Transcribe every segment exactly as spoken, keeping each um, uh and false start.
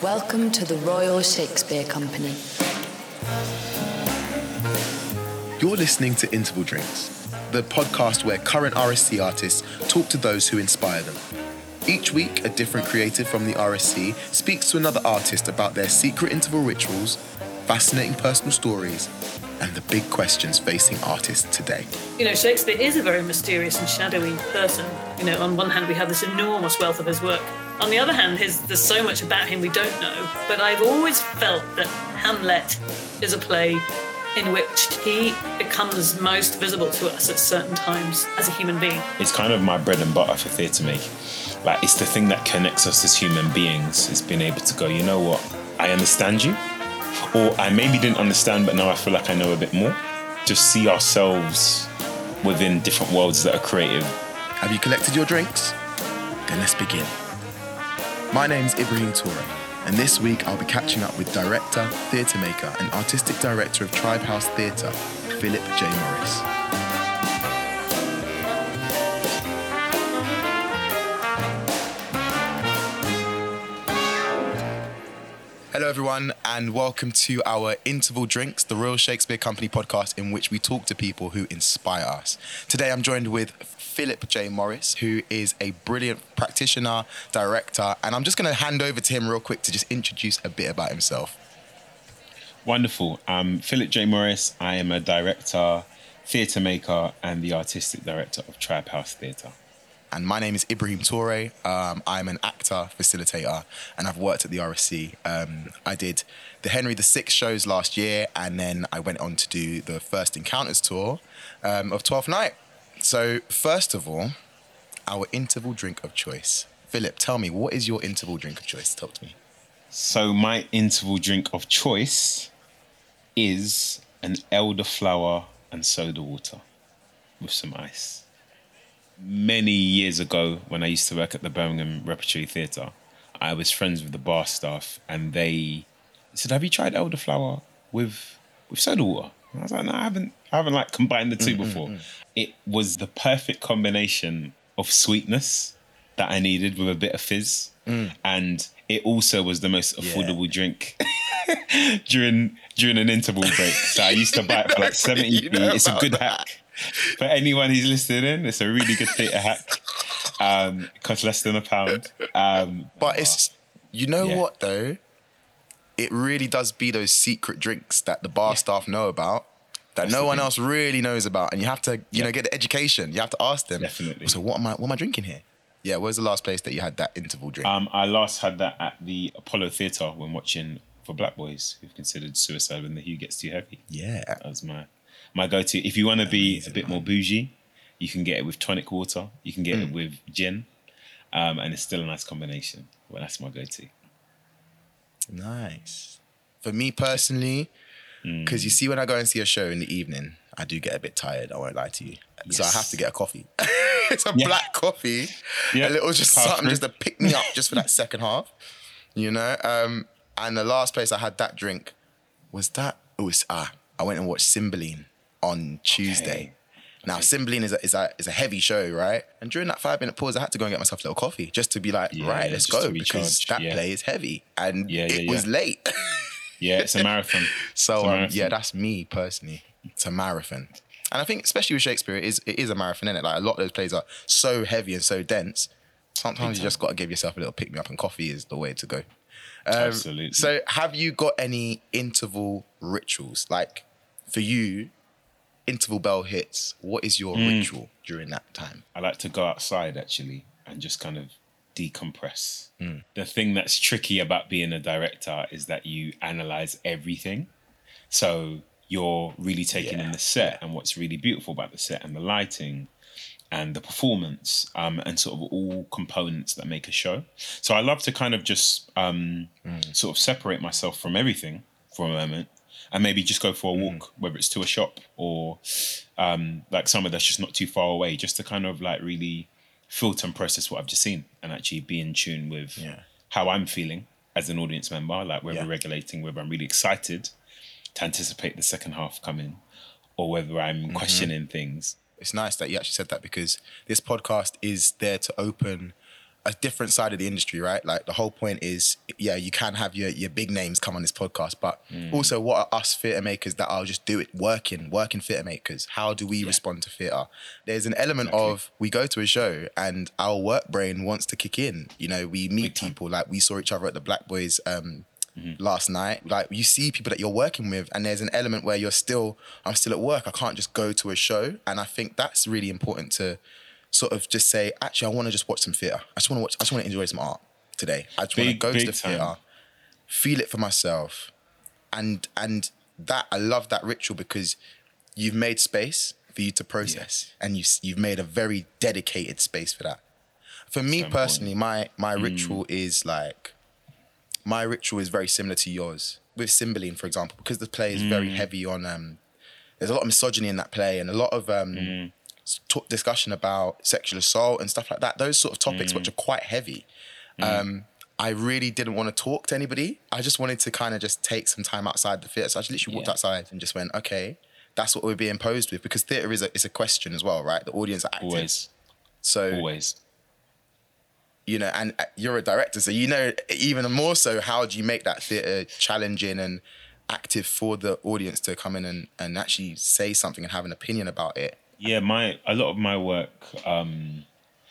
Welcome to the Royal Shakespeare Company. You're listening to Interval Drinks, the podcast where current R S C artists talk to those who inspire them. Each week, a different creative from the R S C speaks to another artist about their secret interval rituals, fascinating personal stories, and the big questions facing artists today. You know, Shakespeare is a very mysterious and shadowy person. You know, on one hand, we have this enormous wealth of his work. On the other hand, his, there's so much about him we don't know. But I've always felt that Hamlet is a play in which he becomes most visible to us at certain times as a human being. It's kind of my bread and butter for theatre making. Like, it's the thing that connects us as human beings, is being able to go, you know what, I understand you. Or I maybe didn't understand, but now I feel like I know a bit more. Just see ourselves within different worlds that are creative. Have you collected your drinks? Then let's begin. My name's Ibrahim Toure, and this week I'll be catching up with director, theatre maker, and artistic director of Tribe House Theatre, Philip J. Morris. Hello everyone, and welcome to our Interval Drinks, the Royal Shakespeare Company podcast in which we talk to people who inspire us. Today I'm joined with Philip J. Morris, who is a brilliant practitioner, director, and I'm just going to hand over to him real quick to just introduce a bit about himself. Wonderful. I'm Philip J. Morris. I am a director, theatre maker, and the artistic director of Tribe House Theatre. And my name is Ibrahim Toure. Um, I'm an actor, facilitator, and I've worked at the R S C. Um, I did the Henry the Sixth shows last year, and then I went on to do the First Encounters tour um, of Twelfth Night. So first of all, our interval drink of choice. Philip, tell me, what is your interval drink of choice? Talk to me. So my interval drink of choice is an elderflower and soda water with some ice. Many years ago, when I used to work at the Birmingham Repertory Theatre, I was friends with the bar staff, and they said, "Have you tried elderflower with with soda water?" And I was like, "No, I haven't. I haven't like combined the two mm, before." Mm, mm. It was the perfect combination of sweetness that I needed with a bit of fizz, mm. and it also was the most affordable yeah. drink during during an interval break. So I used to buy it for like seventy p. You know it's a good that. hack. For anyone who's listening in, it's a really good theatre hack. Um, it costs less than a pound. Um, but it's, you know yeah. what though? It really does be those secret drinks that the bar yeah. staff know about, that That's no one thing. else really knows about. And you have to, you yeah. know, get the education. You have to ask them. Definitely. So what am I, what am I drinking here? Yeah, where's the last place that you had that interval drink? Um, I last had that at the Apollo Theatre when watching For Black Boys Who've Considered Suicide When the Hue Gets Too Heavy. Yeah. That was my... My go-to, if you want to be a bit more bougie, you can get it with tonic water. You can get mm. it with gin, um, and it's still a nice combination. Well, that's my go-to. Nice. For me personally, because mm. you see, when I go and see a show in the evening, I do get a bit tired. I won't lie to you, yes. so I have to get a coffee. It's a yeah. black coffee, yeah. a little just Power something free. just to pick me up just for that second half, you know. Um, and the last place I had that drink was that. It was ah, I went and watched Cymbeline on Tuesday. Okay. Now, okay. Cymbeline is a, is, a, is a heavy show, right? And during that five-minute pause, I had to go and get myself a little coffee just to be like, yeah, right, let's go, because that yeah. play is heavy. And yeah, yeah, it yeah. was late. Yeah, it's a marathon. So, a marathon. Um, yeah, that's me personally. It's a marathon. And I think, especially with Shakespeare, it is, it is a marathon, isn't it? Like, a lot of those plays are so heavy and so dense. Sometimes you just got to give yourself a little pick-me-up, and coffee is the way to go. Um, Absolutely. So, have you got any interval rituals? Like, for you, interval bell hits, what is your mm. ritual during that time? I like to go outside, actually, and just kind of decompress. Mm. The thing that's tricky about being a director is that you analyze everything. So you're really taking yeah. in the set and what's really beautiful about the set and the lighting and the performance um, and sort of all components that make a show. So I love to kind of just um, mm. sort of separate myself from everything for a moment and maybe just go for a walk, mm. whether it's to a shop or um, like somewhere that's just not too far away, just to kind of like really filter and process what I've just seen and actually be in tune with yeah. how I'm feeling as an audience member, like whether yeah. regulating, whether I'm really excited to anticipate the second half coming or whether I'm mm-hmm. questioning things. It's nice that you actually said that, because this podcast is there to open a different side of the industry, right? Like the whole point is, yeah, you can have your, your big names come on this podcast, but mm. also what are us theatre makers that are just do it working, working theatre makers? How do we yeah. respond to theatre? There's an element exactly. of, we go to a show and our work brain wants to kick in. You know, we meet people, like we saw each other at the Black Boys um, mm-hmm. last night. Like you see people that you're working with and there's an element where you're still, I'm still at work. I can't just go to a show. And I think that's really important to sort of just say, actually, I want to just watch some theatre. I just want to watch, I just want to enjoy some art today. I just want to go to the theatre, feel it for myself. And and that, I love that ritual because you've made space for you to process yeah. and you, you've made a very dedicated space for that. For me so personally, my, my mm. ritual is like, my ritual is very similar to yours. With Cymbeline, for example, because the play is mm. very heavy on, um, there's a lot of misogyny in that play and a lot of, um, mm. Talk, discussion about sexual assault and stuff like that, those sort of topics mm. which are quite heavy. Mm. Um, I really didn't want to talk to anybody. I just wanted to kind of just take some time outside the theatre. So I just literally yeah. walked outside and just went, okay, that's what we're being posed with, because theatre is a, is a question as well, right? The audience are active. Always. So, Always. You know, and you're a director, so you know even more so how do you make that theatre challenging and active for the audience to come in and, and actually say something and have an opinion about it. Yeah, my a lot of my work, um,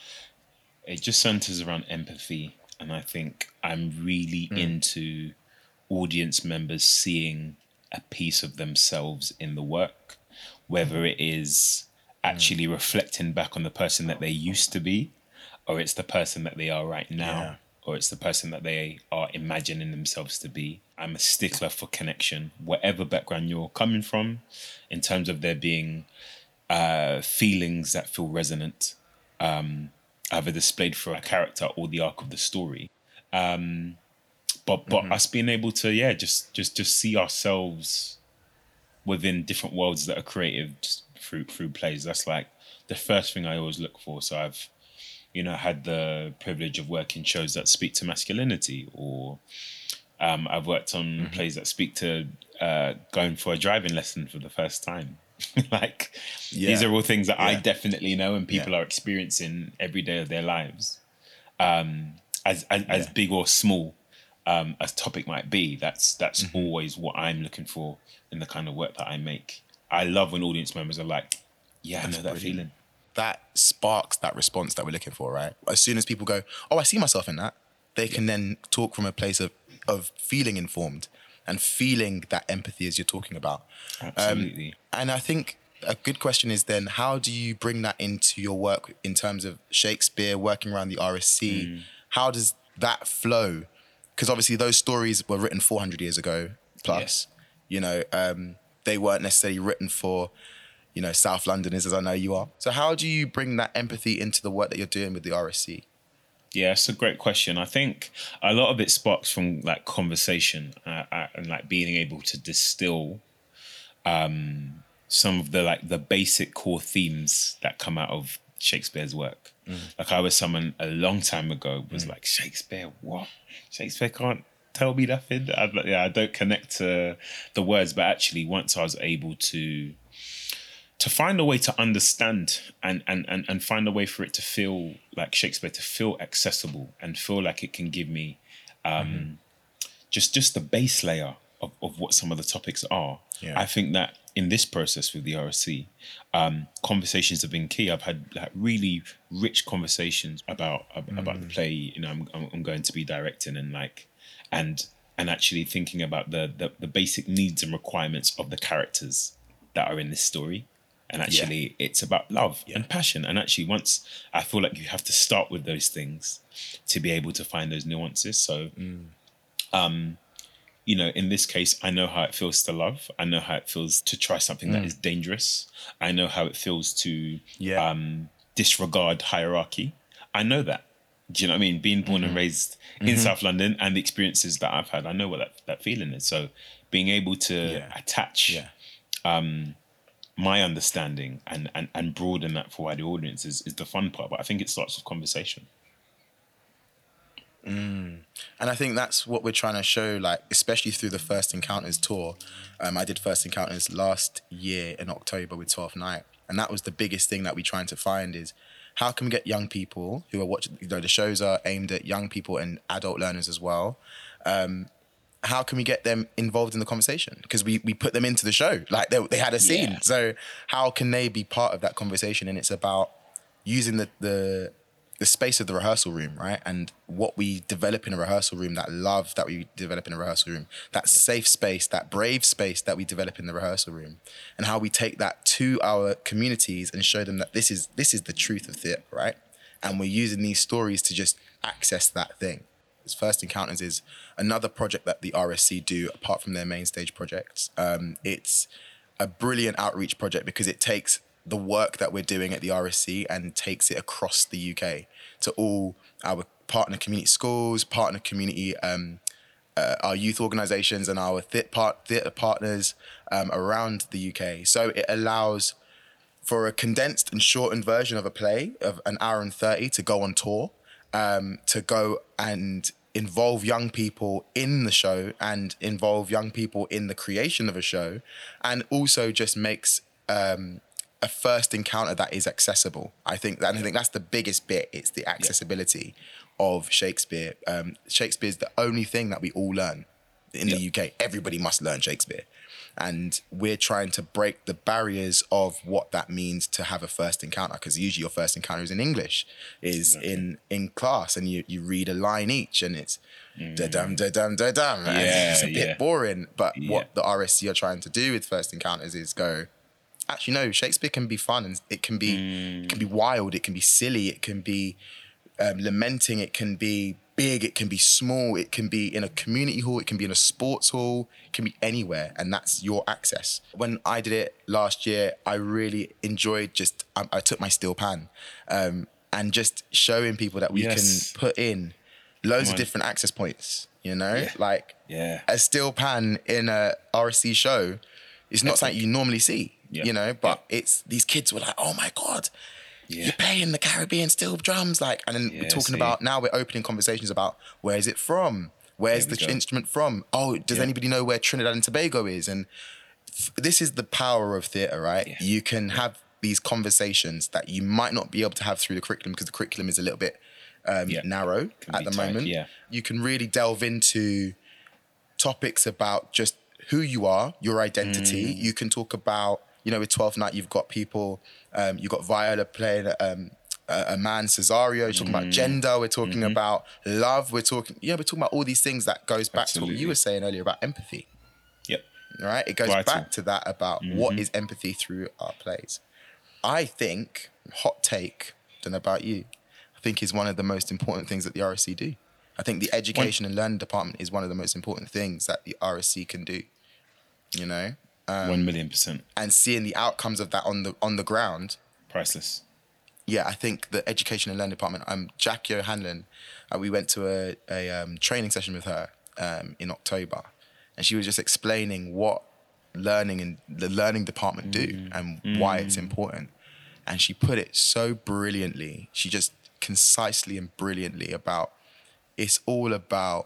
it just centers around empathy. And I think I'm really mm. into audience members seeing a piece of themselves in the work, whether it is actually mm. reflecting back on the person that they used to be, or it's the person that they are right now, yeah. or it's the person that they are imagining themselves to be. I'm a stickler for connection, whatever background you're coming from, in terms of there being Uh, feelings that feel resonant, um, either displayed through a character or the arc of the story. Um, but but mm-hmm. us being able to, yeah, just just just see ourselves within different worlds that are created through through plays. That's like the first thing I always look for. So I've, you know, had the privilege of working shows that speak to masculinity, or um, I've worked on mm-hmm. plays that speak to uh, going for a driving lesson for the first time. Like yeah. these are all things that yeah. I definitely know and people yeah. are experiencing every day of their lives. Um, as as, yeah. as big or small um, as topic might be, that's that's mm-hmm. always what I'm looking for in the kind of work that I make. I love when audience members are like, yeah, that's I know that brilliant. feeling. That sparks that response that we're looking for, right? As soon as people go, oh, I see myself in that, they yeah. can then talk from a place of, of feeling informed and feeling that empathy as you're talking about. Absolutely. Um, and I think a good question is then, how do you bring that into your work in terms of Shakespeare, working around the R S C? Mm. How does that flow? Because obviously those stories were written four hundred years ago plus. Yeah. You know, um, they weren't necessarily written for, you know, South Londoners, as I know you are. So how do you bring that empathy into the work that you're doing with the R S C? Yeah, it's a great question. I think a lot of it sparks from like conversation uh, uh, and like being able to distill um, some of the like the basic core themes that come out of Shakespeare's work. Mm. Like I was someone a long time ago was mm. like, Shakespeare, what? Shakespeare can't tell me nothing. I, yeah, I don't connect to the words, but actually once I was able to to find a way to understand and, and, and, and find a way for it to feel like Shakespeare, to feel accessible and feel like it can give me um, mm-hmm. just just the base layer of, of what some of the topics are. Yeah. I think that in this process with the R S C, um, conversations have been key. I've had like, really rich conversations about mm. about the play. You know, I'm, I'm going to be directing and like, and and actually thinking about the, the the basic needs and requirements of the characters that are in this story. And actually, yeah. it's about love yeah. and passion. And actually, once I feel like you have to start with those things to be able to find those nuances. So, mm. um, you know, in this case, I know how it feels to love. I know how it feels to try something mm. that is dangerous. I know how it feels to yeah. um, disregard hierarchy. I know that. Do you know what I mean? Being born mm-hmm. and raised in mm-hmm. South London and the experiences that I've had, I know what that, that feeling is. So being able to yeah. attach... Yeah. Um, my understanding and, and, and broaden that for wider audience is, is the fun part. But I think it starts with conversation. Mm. And I think that's what we're trying to show, like, especially through the First Encounters tour. Um, I did First Encounters last year in October with twelfth Night. And that was the biggest thing that we're trying to find is how can we get young people who are watching, you know, the shows are aimed at young people and adult learners as well. Um, how can we get them involved in the conversation? Because we, we put them into the show, like they, they had a scene. Yeah. So how can they be part of that conversation? And it's about using the, the, the space of the rehearsal room, right? And what we develop in a rehearsal room, that love that we develop in a rehearsal room, that safe space, that brave space that we develop in the rehearsal room, and how we take that to our communities and show them that this is, this is the truth of theatre, right? And we're using these stories to just access that thing. First Encounters is another project that the R S C do apart from their main stage projects. Um, it's a brilliant outreach project because it takes the work that we're doing at the R S C and takes it across the U K to all our partner community schools, partner community, um, uh, our youth organisations and our theatre part, theatre partners um, around the U K. So it allows for a condensed and shortened version of a play of an hour and thirty to go on tour. Um, to go and involve young people in the show and involve young people in the creation of a show, and also just makes um, a first encounter that is accessible. I think that, and I think that's the biggest bit. It's the accessibility yeah. of Shakespeare. Um, Shakespeare is the only thing that we all learn in yeah. the U K. Everybody must learn Shakespeare. And we're trying to break the barriers of what that means to have a first encounter, because usually your first encounter is in English, is exactly. in, in class, and you, you read a line each, and it's mm. da-dum, da-dum, da-dum. Yeah, it's a bit yeah. boring. But yeah. what the R S C are trying to do with first encounters is go, actually, no, Shakespeare can be fun, and it can be, mm. it can be wild, it can be silly, it can be um, lamenting, it can be big, it can be small, it can be in a community hall, it can be in a sports hall, it can be anywhere, and that's your access. When I did it last year, I really enjoyed just, I, I took my steel pan um, and just showing people that we yes. can put in loads of different access points, you know? Yeah. Like yeah. a steel pan in a R S C show is not something you normally see, yeah. you know? But yeah. it's, these kids were like, oh my God, Yeah. you're playing the Caribbean steel drums, like, and then yeah, we're talking see. about, now we're opening conversations about where is it from? Where's the go. instrument from? Oh, does yeah. anybody know where Trinidad and Tobago is? And f- this is the power of theatre, right? Yeah. You can have these conversations that you might not be able to have through the curriculum because the curriculum is a little bit um, yeah. narrow can at the tight, moment. Yeah. You can really delve into topics about just who you are, your identity. Mm. You can talk about, you know, with twelfth Night, you've got people, um, you've got Viola playing um, a, a man, Cesario. You're talking mm. about gender. We're talking mm-hmm. about love. We're talking, yeah, we're talking about all these things that goes back Absolutely. to what you were saying earlier about empathy. Yep. Right? It goes Vital. back to that about mm-hmm. what is empathy through our plays. I think, hot take, don't know about you, I think is one of the most important things that the R S C do. I think the education and learning department is one of the most important things that the R S C can do, you know? Um, One million percent. And seeing the outcomes of that on the on the ground, priceless. Yeah, I think the education and learning department. Um, Jackie O'Hanlon, uh, we went to a, a um, training session with her um, in October, and she was just explaining what learning and the learning department do mm. and mm. why it's important. And she put it so brilliantly. She just concisely and brilliantly about it's all about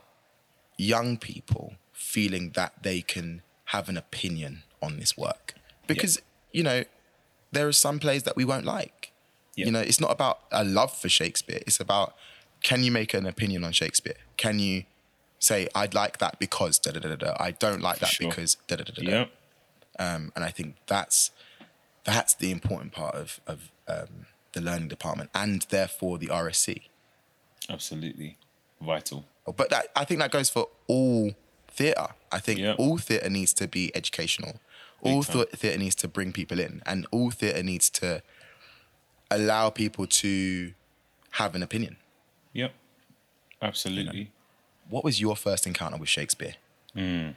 young people feeling that they can have an opinion on this work. Because, yep. you know, there are some plays that we won't like. Yep. You know, it's not about a love for Shakespeare. It's about, can you make an opinion on Shakespeare? Can you say, I'd like that because da da da da. I don't like that sure. because da da da da. Yep. Um, and I think that's that's the important part of of um, the learning department and therefore the R S C. Absolutely, vital. But that, I think that goes for all theatre. I think yep. all theatre needs to be educational. Big all th- theatre needs to bring people in, and all theatre needs to allow people to have an opinion. Yep, absolutely. You know? What was your first encounter with Shakespeare? Mm.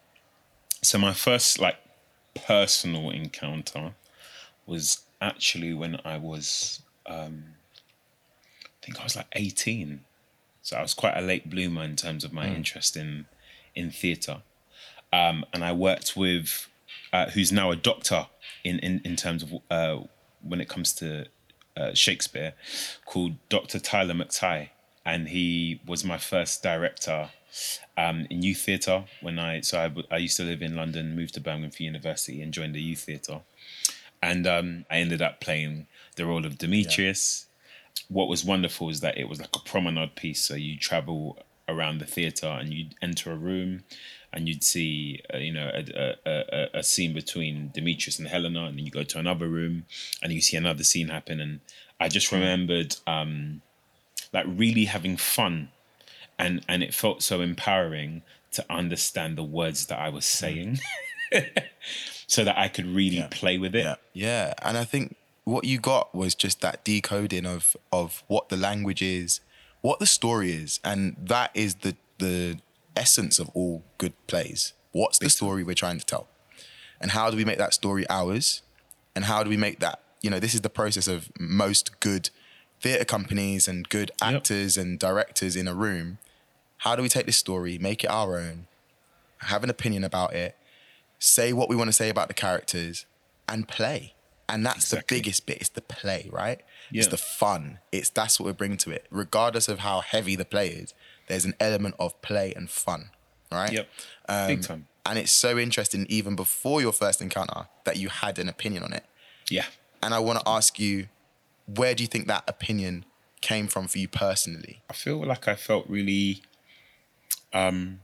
So my first like personal encounter was actually when I was, um, I think I was like eighteen. So I was quite a late bloomer in terms of my mm. interest in in theatre. Um, and I worked with, uh, who's now a doctor in, in, in terms of uh, when it comes to uh, Shakespeare, called Doctor Tyler McTighe. And he was my first director um, in youth theatre when I, so I, I used to live in London, moved to Birmingham for university and joined the youth theatre. And um, I ended up playing the role of Demetrius. what was wonderful is that it was like a promenade piece. So you travel around the theatre and you'd enter a room and you'd see, uh, you know, a, a, a, a scene between Demetrius and Helena, and then you go to another room and you see another scene happen. And I just remembered um, like really having fun, and, and it felt so empowering to understand the words that I was saying so that I could really Yeah. play with it. Yeah. Yeah. And I think what you got was just that decoding of of what the language is, what the story is, and that is the the essence of all good plays. What's the story we're trying to tell? And how do we make that story ours? And how do we make that, you know, this is the process of most good theatre companies and good actors yep. and directors in a room. How do we take this story, make it our own, have an opinion about it, say what we want to say about the characters, and play? And that's exactly. the biggest bit. It's the play, right? Yeah. It's the fun. It's that's what we bring to it. Regardless of how heavy the play is, there's an element of play and fun, right? Yep. Um, Big time. And it's so interesting, even before your first encounter, that you had an opinion on it. Yeah. And I want to ask you, where do you think that opinion came from for you personally? I feel like I felt really um,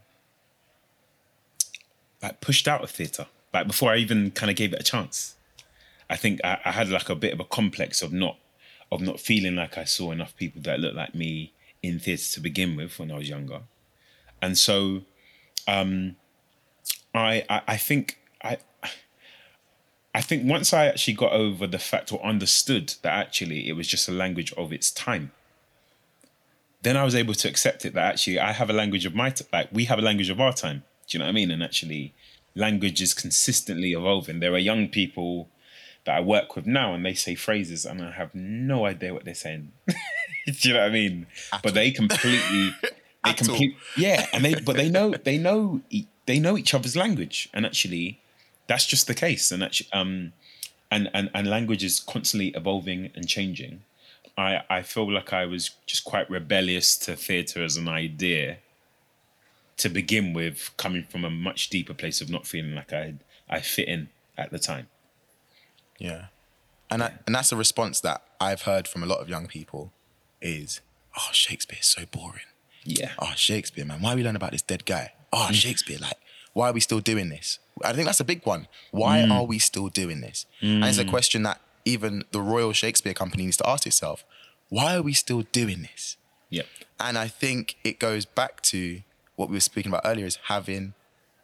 like pushed out of theatre, like before I even kind of gave it a chance. I think I, I had like a bit of a complex of not of not feeling like I saw enough people that looked like me in theatre to begin with when I was younger. And so um, I, I I think I I think once I actually got over the fact or understood that actually it was just a language of its time, then I was able to accept it that actually I have a language of my, t- like we have a language of our time. Do you know what I mean? And actually language is consistently evolving. There are young people that I work with now and they say phrases and I have no idea what they're saying. Do you know what I mean? At but all. they completely, they completely, yeah. And they, but they know, they know, they know each other's language, and actually that's just the case. And actually, um, and, and, and language is constantly evolving and changing. I, I feel like I was just quite rebellious to theatre as an idea to begin with, coming from a much deeper place of not feeling like I I fit in at the time. Yeah. And I, and that's a response that I've heard from a lot of young people is, oh, Shakespeare's so boring. Yeah. Oh, Shakespeare, man, why are we learning about this dead guy? Oh, Shakespeare, like, why are we still doing this? I think that's a big one. Why mm. are we still doing this? Mm. And it's a question that even the Royal Shakespeare Company needs to ask itself. Why are we still doing this? Yep. And I think it goes back to what we were speaking about earlier, is having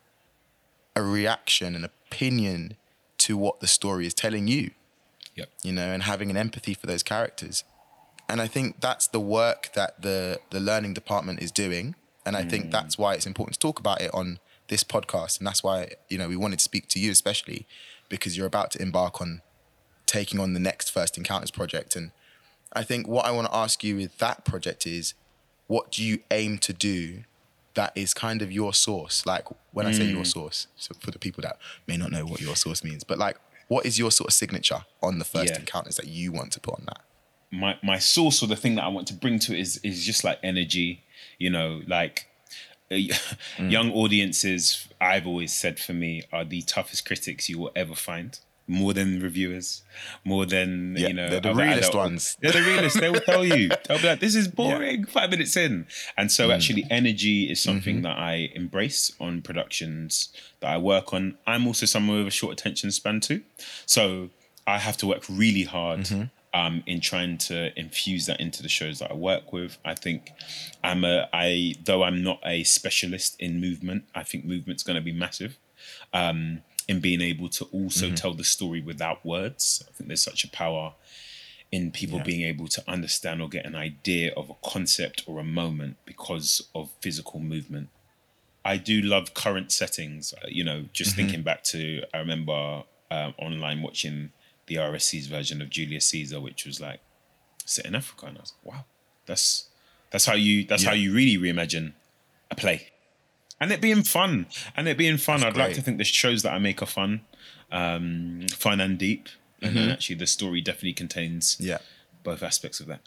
a reaction, an opinion to what the story is telling you. Yep. You know, and having an empathy for those characters. And I think that's the work that the, the learning department is doing. And I mm. think that's why it's important to talk about it on this podcast. And that's why, you know, we wanted to speak to you especially, because you're about to embark on taking on the next First Encounters project. And I think what I want to ask you with that project is, what do you aim to do that is kind of your source? Like, when mm. I say your source, so for the people that may not know what your source means, but like, what is your sort of signature on the First yeah. Encounters that you want to put on that? My my source, or the thing that I want to bring to it, is is just like energy, you know, like mm. young audiences, I've always said, for me, are the toughest critics you will ever find. More than reviewers, more than, yeah, you know... They're the realist ones. They're the realists. They will tell you. They'll be like, this is boring, yeah. five minutes in. And so mm. actually energy is something mm-hmm. that I embrace on productions that I work on. I'm also someone with a short attention span too. So I have to work really hard mm-hmm. um, in trying to infuse that into the shows that I work with. I think I'm a... I, though I'm not a specialist in movement, I think movement's going to be massive. Um... in being able to also mm-hmm. tell the story without words. I think there's such a power in people yeah. being able to understand or get an idea of a concept or a moment because of physical movement. I do love current settings, you know, just mm-hmm. thinking back to, I remember um, online watching the R S C's version of Julius Caesar, which was like set in Africa. And I was like, wow, that's, that's how you, that's yeah. how you really reimagine a play. And it being fun. And it being fun. That's I'd great. like to think the shows that I make are fun. Um, fun and deep. And mm-hmm. then actually the story definitely contains yeah. both aspects of that.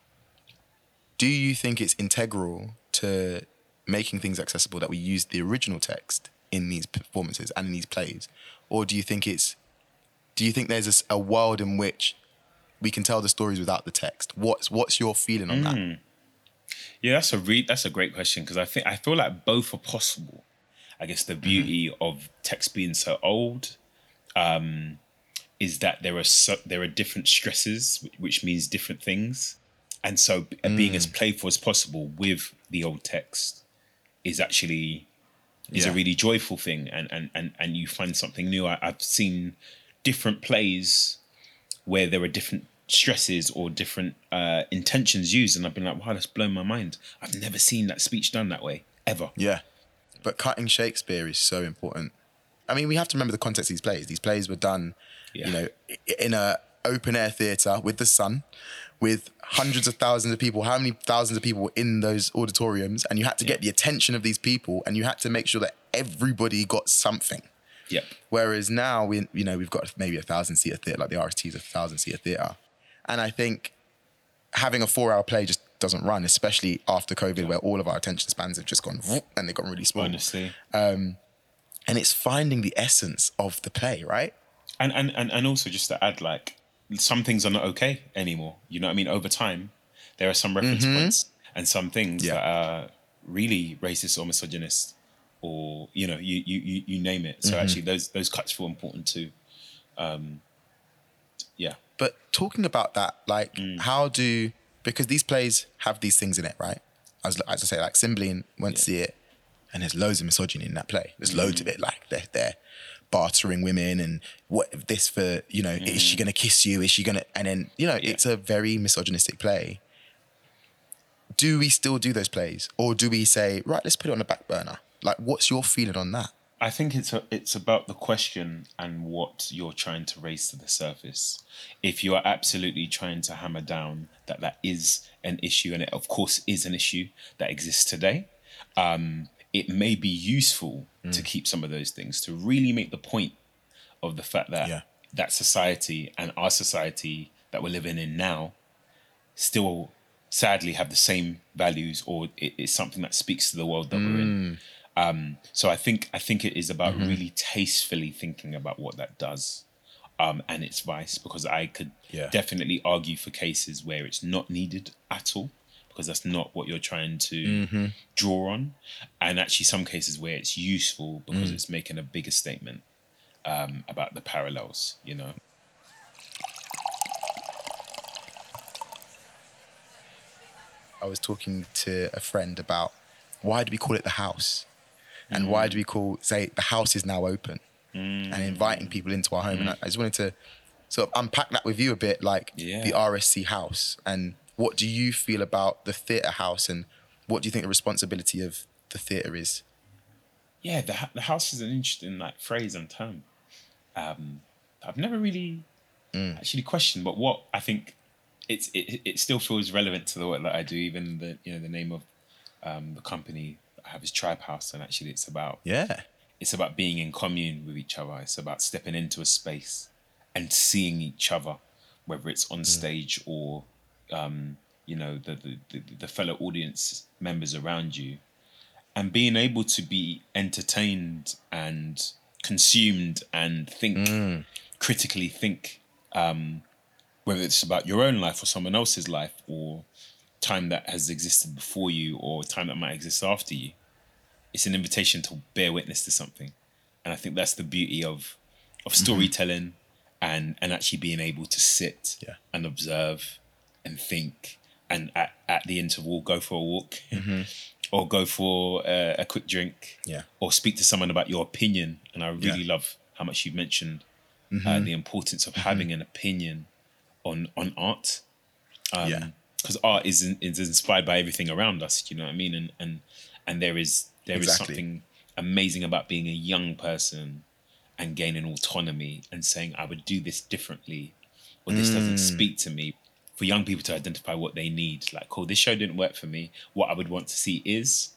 Do you think it's integral to making things accessible that we use the original text in these performances and in these plays? Or do you think it's... Do you think there's a, a world in which we can tell the stories without the text. What's what's your feeling on mm. that? Yeah, that's a re- that's a great question, because I think I feel like both are possible. I guess the beauty mm-hmm. of text being so old um, is that there are so, there are different stresses, which means different things, and so mm. being as playful as possible with the old text is actually is yeah. a really joyful thing, and and and and you find something new. I, I've seen different plays where there are different stresses or different uh, intentions used, and I've been like, wow, that's blown my mind. I've never seen that speech done that way ever. Yeah, but cutting Shakespeare is so important. I mean, we have to remember the context of these plays. These plays were done, yeah. you know, in a open air theatre with the sun, with hundreds of thousands of people. How many thousands of people were in those auditoriums? And you had to yeah. get the attention of these people, and you had to make sure that everybody got something. Yep. Whereas now we, you know, we've got maybe a thousand seater theatre, like the R S T is a thousand seater theatre. And I think having a four hour play just doesn't run, especially after COVID, yeah. where all of our attention spans have just gone whoop, and they've gotten really small. Honestly. Um, and it's finding the essence of the play, right? And, and and and also just to add, like, some things are not okay anymore. You know what I mean? Over time, there are some reference mm-hmm. points and some things yeah. that are really racist or misogynist, or, you know, you you you name it. So mm-hmm. actually, those those cuts feel important too. Um, yeah. But talking about that, like, mm. how do, because these plays have these things in it, right? As, as I say, like, Cymbeline went yeah. to see it, and there's loads of misogyny in that play. There's mm. loads of it, like, they're, they're bartering women, and what this for, you know, mm. is she going to kiss you? Is she going to, and then, you know, yeah. it's a very misogynistic play. Do we still do those plays? Or do we say, right, let's put it on the back burner? Like, what's your feeling on that? I think it's a, it's about the question and what you're trying to raise to the surface. If you are absolutely trying to hammer down that that is an issue, and it of course is an issue that exists today, um, it may be useful mm. to keep some of those things, to really make the point of the fact that yeah. that society and our society that we're living in now still sadly have the same values, or it is something that speaks to the world that mm. we're in. Um, so I think I think it is about mm-hmm. really tastefully thinking about what that does um, and its vice, because I could yeah. definitely argue for cases where it's not needed at all, because that's not what you're trying to mm-hmm. draw on, and actually some cases where it's useful because mm. it's making a bigger statement um, about the parallels, you know. I was talking to a friend about, why do we call it the house? And mm. why do we call, say, the house is now open mm. and inviting people into our home? Mm. And I, I just wanted to sort of unpack that with you a bit, like yeah. the R S C house. And what do you feel about the theatre house, and what do you think the responsibility of the theatre is? Yeah, the, the house is an interesting like phrase and term. Um, I've never really mm. actually questioned, but what I think it's it, it still feels relevant to the work that I do, even the, you know, the name of um, the company I have is Tribe House, and actually it's about yeah it's about being in commune with each other. It's about stepping into a space and seeing each other, whether it's on mm. stage or um, you know, the, the the fellow audience members around you, and being able to be entertained and consumed and think mm. critically think um, whether it's about your own life or someone else's life, or time that has existed before you or time that might exist after you. It's an invitation to bear witness to something. And I think that's the beauty of of storytelling mm-hmm. and, and actually being able to sit yeah. and observe and think, and at, at the interval go for a walk mm-hmm. or go for a, a quick drink yeah. or speak to someone about your opinion. And I really yeah. love how much you mentioned mm-hmm. uh, the importance of mm-hmm. having an opinion on, on art. Um, yeah. Because art is is inspired by everything around us, you know what I mean? And and and there is there exactly. is something amazing about being a young person and gaining autonomy and saying, I would do this differently, or this mm. doesn't speak to me. For young people to identify what they need, like, oh, this show didn't work for me. What I would want to see is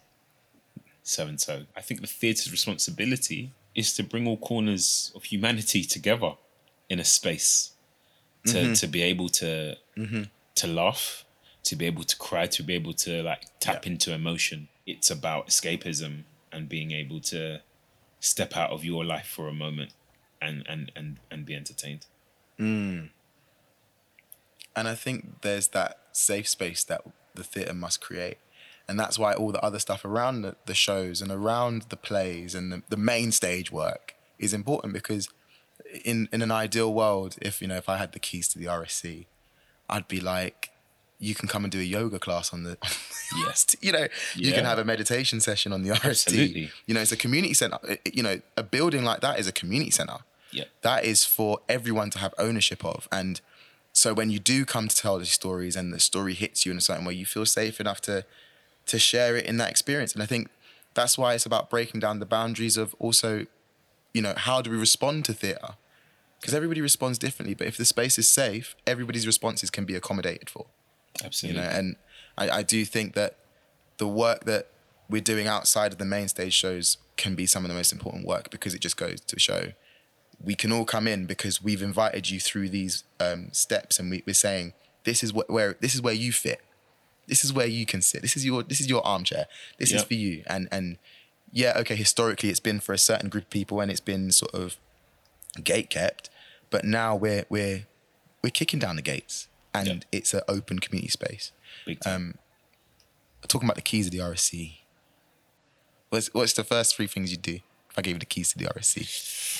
so and so. I think the theatre's responsibility is to bring all corners of humanity together in a space to mm-hmm. to be able to mm-hmm. to laugh, to be able to cry, to be able to like tap yeah. into emotion. It's about escapism and being able to step out of your life for a moment and and and, and be entertained. Mm. And I think there's that safe space that the theatre must create. And that's why all the other stuff around the, the shows and around the plays and the, the main stage work is important, because in, in an ideal world, if, you know, if I had the keys to the R S C, I'd be like, you can come and do a yoga class on the, yes, you know, you Yeah. can have a meditation session on the R S T. Absolutely. You know, it's a community centre. You know, a building like that is a community centre. Yeah. That is for everyone to have ownership of. And so when you do come to tell these stories and the story hits you in a certain way, you feel safe enough to to share it in that experience. And I think that's why it's about breaking down the boundaries of also, you know, how do we respond to theatre? Because everybody responds differently, but if the space is safe, everybody's responses can be accommodated for. Absolutely. You know, and I, I do think that the work that we're doing outside of the main stage shows can be some of the most important work, because it just goes to show we can all come in because we've invited you through these um, steps, and we, we're saying this is wh- where this is where you fit. This is where you can sit. This is your this is your armchair. This Yep. is for you. And and yeah, okay, historically it's been for a certain group of people and it's been sort of gate kept, but now we're we're we're kicking down the gates, and Yep. it's an open community space. Big time. Um, talking about the keys of the R S C. What's what's the first three things you do if I gave you the keys to the R S C?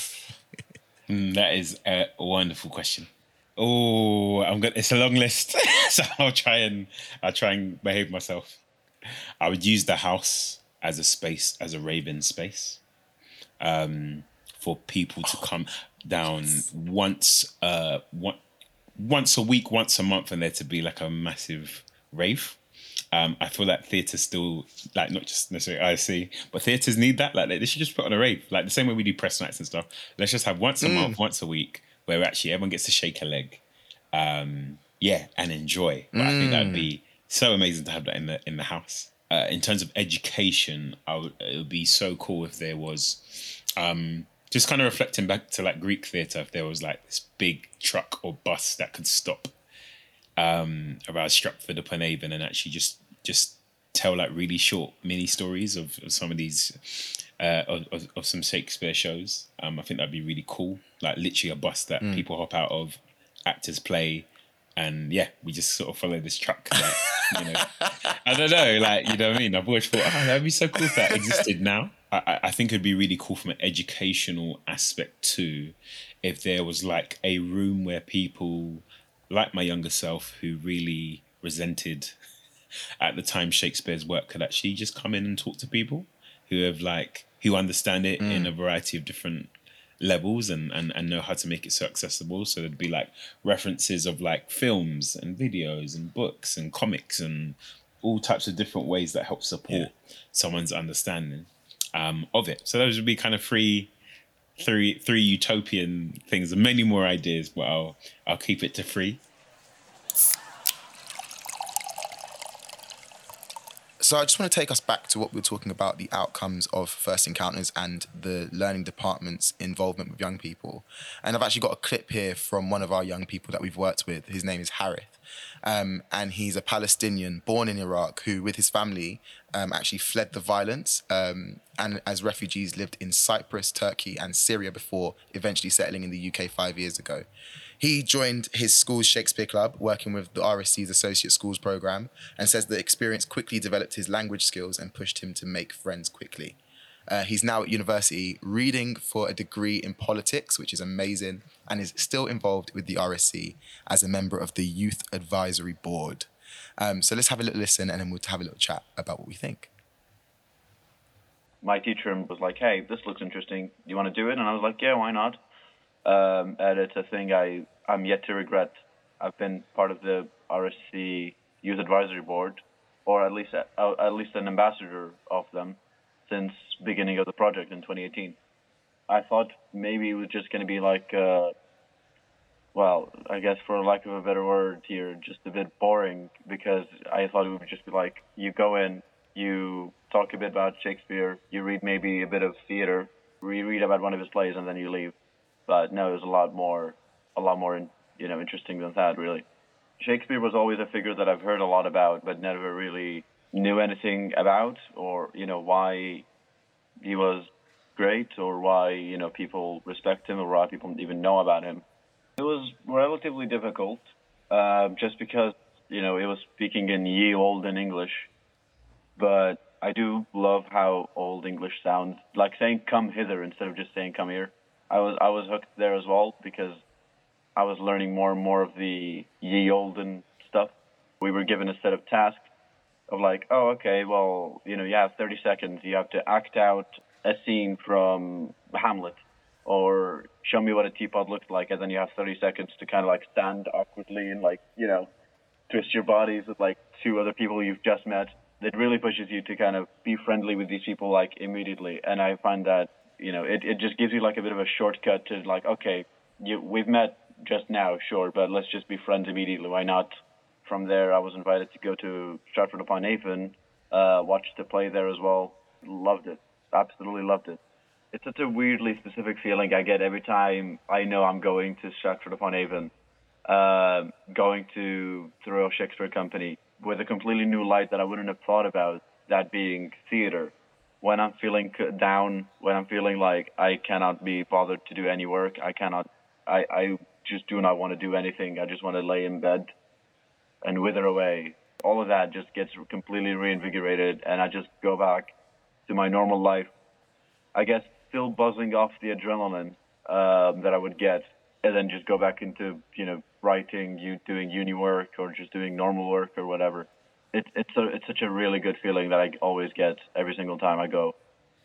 Mm, that is a wonderful question. Oh, I'm gonna. It's a long list, so I'll try and I'll try and behave myself. I would use the house as a space, as a Raven space, um, for people to come down once, uh, one, once a week, once a month, and there to be like a massive rave. Um, I feel like theatre still, like, not just necessarily I see, but theatres need that. Like, they should just put on a rave, like the same way we do press nights and stuff. Let's just have once a month, once a week, where actually everyone gets to shake a leg, um, yeah, and enjoy. But I think that would be so amazing to have that in the in the house. Uh, in terms of education, I would, it would be so cool if there was, um, just kind of reflecting back to like Greek theatre, if there was like this big truck or bus that could stop um, around Stratford upon Avon and actually just just tell like really short mini stories of, of some of these uh, of, of, of some Shakespeare shows. Um, I think that'd be really cool. Like literally a bus that Mm. people hop out of, actors play, and yeah, we just sort of follow this truck. Like, you know, I don't know, like, you know what I mean? I've always thought, oh, that'd be so cool if that existed now. I, I think it'd be really cool from an educational aspect too, if there was like a room where people like my younger self who really resented at the time Shakespeare's work could actually just come in and talk to people who have like who understand it in a variety of different levels and, and and know how to make it so accessible. So there'd be like references of like films and videos and books and comics and all types of different ways that help support someone's understanding um, of it. So those would be kind of three three three utopian things and many more ideas, but I'll I'll keep it to three. So I just want to take us back to what we were talking about, the outcomes of First Encounters and the learning department's involvement with young people. And I've actually got a clip here from one of our young people that we've worked with. His name is Harith. Um, and he's a Palestinian born in Iraq who, with his family, um, actually fled the violence um, and as refugees lived in Cyprus, Turkey and Syria before eventually settling in the U K five years ago. He joined his school's Shakespeare Club, working with the R S C's Associate Schools Programme, and says the experience quickly developed his language skills and pushed him to make friends quickly. Uh, he's now at university reading for a degree in politics, which is amazing, and is still involved with the R S C as a member of the Youth Advisory Board. Um, so let's have a little listen and then we'll have a little chat about what we think. My teacher was like, hey, this looks interesting. Do you want to do it? And I was like, yeah, why not? Um, and it's a thing I, I'm yet to regret. I've been part of the R S C Youth Advisory Board, or at least uh, at least an ambassador of them, since beginning of the project in twenty eighteen. I thought maybe it was just going to be like, uh, well, I guess for lack of a better word here, just a bit boring, because I thought it would just be like, you go in, you talk a bit about Shakespeare, you read maybe a bit of theater, you read about one of his plays, and then you leave. But no, it was a lot more, a lot more, you know, interesting than that, really. Shakespeare was always a figure that I've heard a lot about, but never really knew anything about, or, you know, why he was great, or why, you know, people respect him, or why people even know about him. It was relatively difficult. uh, just because, you know, it was speaking in ye olden English. But I do love how old English sounds, like saying "come hither" instead of just saying "come here." I was I was hooked there as well because I was learning more and more of the ye olden stuff. We were given a set of tasks of like, oh, okay, well, you know, you have thirty seconds. You have to act out a scene from Hamlet, or show me what a teapot looks like, and then you have thirty seconds to kind of like stand awkwardly and like, you know, twist your bodies with like two other people you've just met. It really pushes you to kind of be friendly with these people like immediately. And I find that, you know, it, it just gives you like a bit of a shortcut to like, okay, you, we've met just now, sure, but let's just be friends immediately. Why not? From there, I was invited to go to Stratford-upon-Avon, uh, watched the play there as well. Loved it. Absolutely loved it. It's such a weirdly specific feeling I get every time I know I'm going to Stratford-upon-Avon, uh, going to the Royal Shakespeare Company, with a completely new light that I wouldn't have thought about, that being theater. When I'm feeling down, when I'm feeling like I cannot be bothered to do any work, I cannot, I, I just do not want to do anything. I just want to lay in bed and wither away. All of that just gets completely reinvigorated, and I just go back to my normal life. I guess still buzzing off the adrenaline um, that I would get, and then just go back into, you know, writing, you doing uni work, or just doing normal work or whatever. It, it's a, it's such a really good feeling that I always get every single time I go.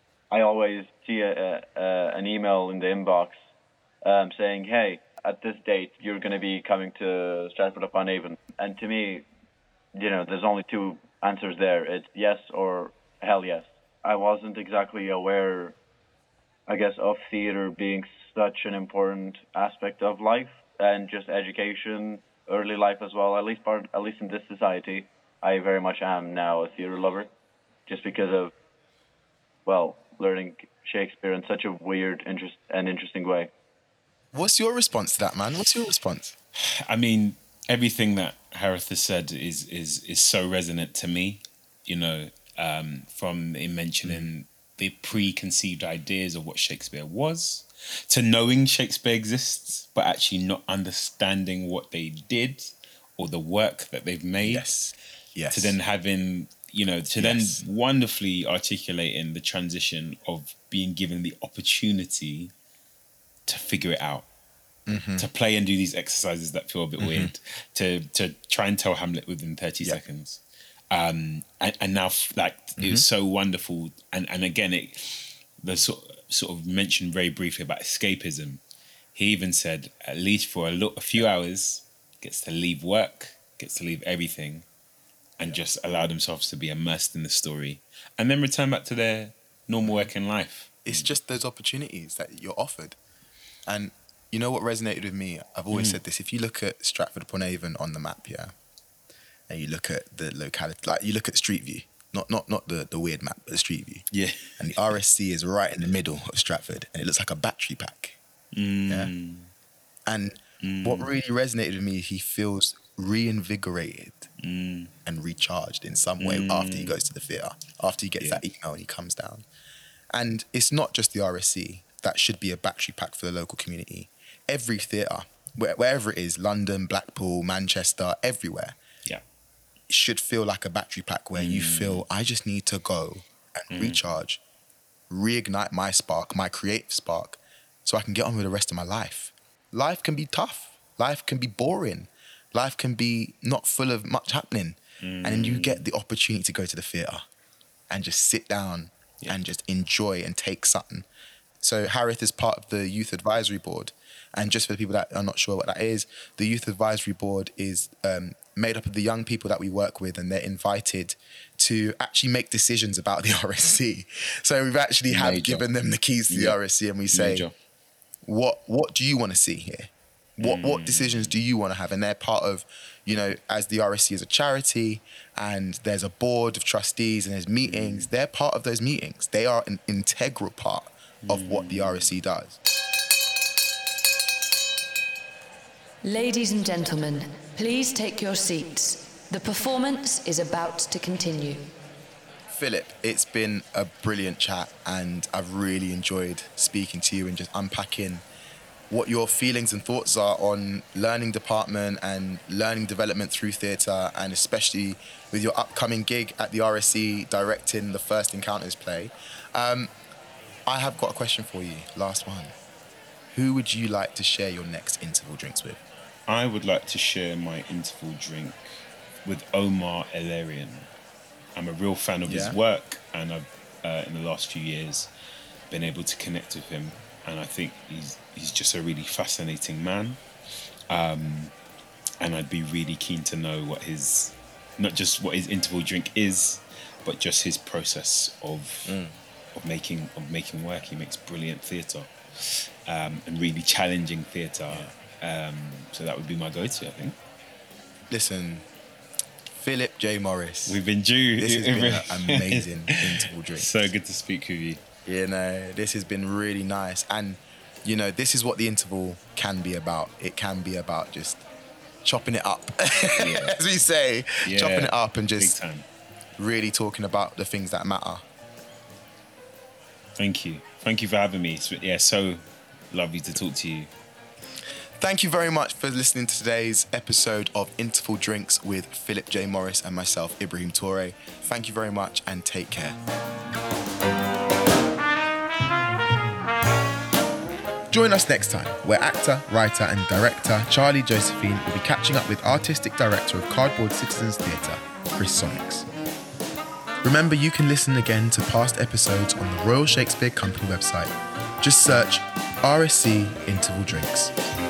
I always see a, a, an email in the inbox um, saying, hey, at this date, you're going to be coming to Stratford-upon-Avon. And to me, you know, there's only two answers there. It's yes or hell yes. I wasn't exactly aware, I guess, of theater being such an important aspect of life and just education, early life as well. At least part, at least in this society, I very much am now a theater lover, just because of, well, learning Shakespeare in such a weird interest and interesting way. What's your response to that, man? What's your response? I mean, everything that Harith has said is is is so resonant to me. You know, um, from in mentioning mm. the preconceived ideas of what Shakespeare was, to knowing Shakespeare exists, but actually not understanding what they did or the work that they've made. Yes. Yes. To then having, you know, to yes. then wonderfully articulating the transition of being given the opportunity to figure it out, mm-hmm. to play and do these exercises that feel a bit mm-hmm. weird, to to try and tell Hamlet within thirty yep. seconds. Um, and, and now, like, mm-hmm. it was so wonderful. And, and again, it the sort, sort of mentioned very briefly about escapism. He even said, at least for a, lo- a few hours, gets to leave work, gets to leave everything, and yeah. just allow themselves to be immersed in the story, and then return back to their normal working life. It's just those opportunities that you're offered. And you know what resonated with me? I've always mm. said this. If you look at Stratford-upon-Avon on the map, yeah, and you look at the locality, like you look at Street View, not not not the, the weird map, but the Street View. Yeah. And the R S C is right in the middle of Stratford, and it looks like a battery pack. Mm. Yeah. And mm. what really resonated with me, he feels reinvigorated mm. and recharged in some way mm. after he goes to the theatre, after he gets yeah. that email and he comes down. And it's not just the R S C that should be a battery pack for the local community. Every theatre, where, wherever it is, London, Blackpool, Manchester, everywhere, yeah, it should feel like a battery pack where mm. you feel, I just need to go and mm. recharge, reignite my spark, my creative spark, so I can get on with the rest of my life. Life can be tough. Life can be boring. Life can be not full of much happening. Mm. And then you get the opportunity to go to the theatre and just sit down yeah. and just enjoy and take something. So Harith is part of the Youth Advisory Board. And just for the people that are not sure what that is, the Youth Advisory Board is um, made up of the young people that we work with, and they're invited to actually make decisions about the R S C. So we've actually have Major. given them the keys to yeah. the R S C, and we say, Major. what what do you want to see here? What mm. what decisions do you want to have? And they're part of, you know, as the R S C is a charity, and there's a board of trustees and there's meetings, mm. they're part of those meetings. They are an integral part of mm. what the R S C does. Ladies and gentlemen, please take your seats. The performance is about to continue. Philip, it's been a brilliant chat, and I've really enjoyed speaking to you and just unpacking what your feelings and thoughts are on learning department and learning development through theatre, and especially with your upcoming gig at the R S C directing the first Encounters play. Um, I have got a question for you, last one. Who would you like to share your next interval drinks with? I would like to share my interval drink with Omar El-Arian. I'm a real fan of Yeah. his work, and I've, uh, in the last few years, been able to connect with him. And I think he's he's just a really fascinating man. Um, and I'd be really keen to know what his, not just what his interval drink is, but just his process of mm. of making of making work. He makes brilliant theatre, um, and really challenging theatre. Um, so that would be my go-to, I think. Listen, Philip J. Morris. We've been due. This has been an amazing interval drink. So good to speak with you. You know, this has been really nice. And, you know, this is what the interval can be about. It can be about just chopping it up, yeah. as we say, yeah. chopping it up and just really talking about the things that matter. Thank you. Thank you for having me. It's, yeah, so lovely to talk to you. Thank you very much for listening to today's episode of Interval Drinks with Philip J. Morris and myself, Ibrahim Toure. Thank you very much and take care. Join us next time, where actor, writer and director Charlie Josephine will be catching up with artistic director of Cardboard Citizens Theatre, Chris Sonics. Remember, you can listen again to past episodes on the Royal Shakespeare Company website. Just search R S C Interval Drinks.